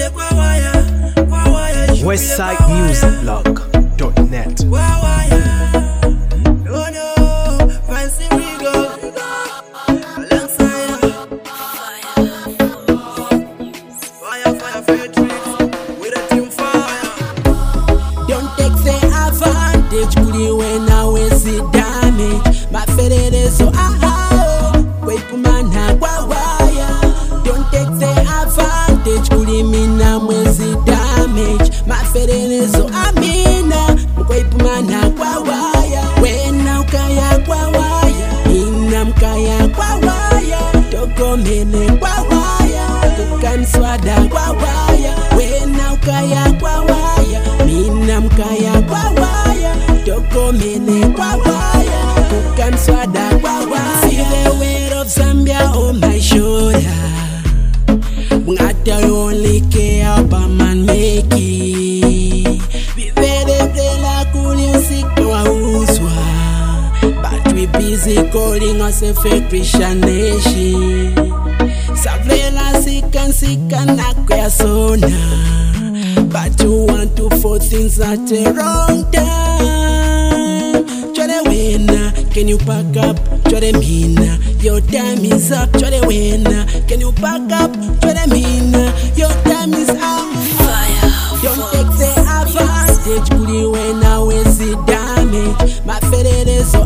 Westsidemusicblog.net. Calling us a fake Christian nation. Savela sika na kwa sona. But you want to force things at the wrong time. Try to win, can you pack up? Try to mean, your time is up. Try to win, can you pack up? Try to mean, your time is up. Fire. Don't take the advantage. Could you when I will see damage? My feeling is so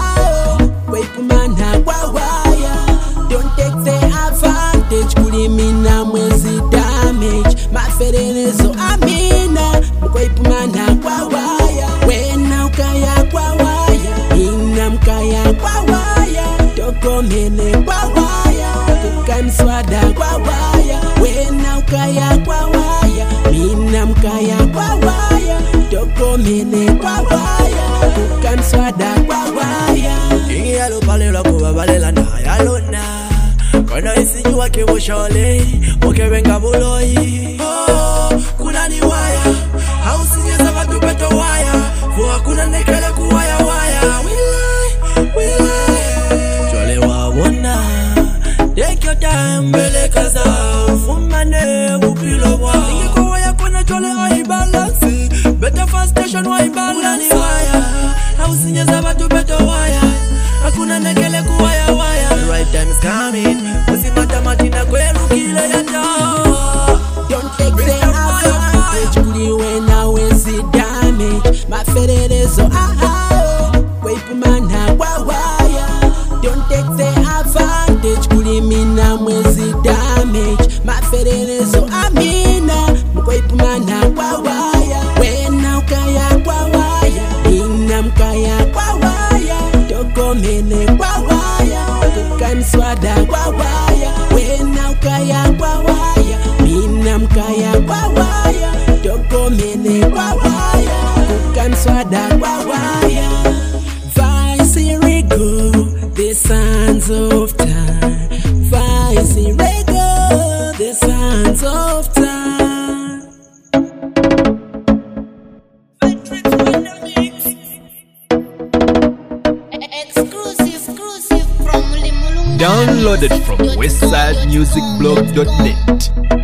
don't take the advantage. Kulimina mwezi damage. Maferere so amina. Mkwepumana kwa waya. Wena ukaya kwa waya. Ina mkaya kwa waya. Toko mene kwa waya. Kukamswada kwa waya. Wena ukaya kwa waya. Mina mkaya kwa waya. Toko mene kwa waya. Kukamswada kwa waya. Yalo palela kuba balela na yalona. Kana isinywa kiboshole, okebenga buloi. Oh, kuna ni waya. Hausinyeza watu beto waya. Fua kuna nekele kuwaya waya. We lie. Chole wawona. Take your time, bele kaza. Fumane upilo wa. Inge kwa waya kona chole ai balance. Better fast station wa balance. Kuna ni waya. Hausinyeza watu beto waya. Hakuna nekele kuwaya waya. The right time is coming. Usimata matina kwelu kile ya taa. Don't take the advantage. Kuli wena wezi damage. Maferere so Wepumana kwa waya. Don't take the advantage. Kuli mina mwezi damage. Maferere so amina. Wepumana kwa waya. Wena ukaya kwa waya. Ina mkaya kwa waya. Toko mene kwa waya. Kukamswada kwa waya. Wena ukaya kwa waya. Mina mkaya kwa waya. Toko mene kwa waya. Kukamswada kwa waya. Vice Rego, the sons of time. Vice Rego, the sons of time. Downloaded from westsidemusicblog.net.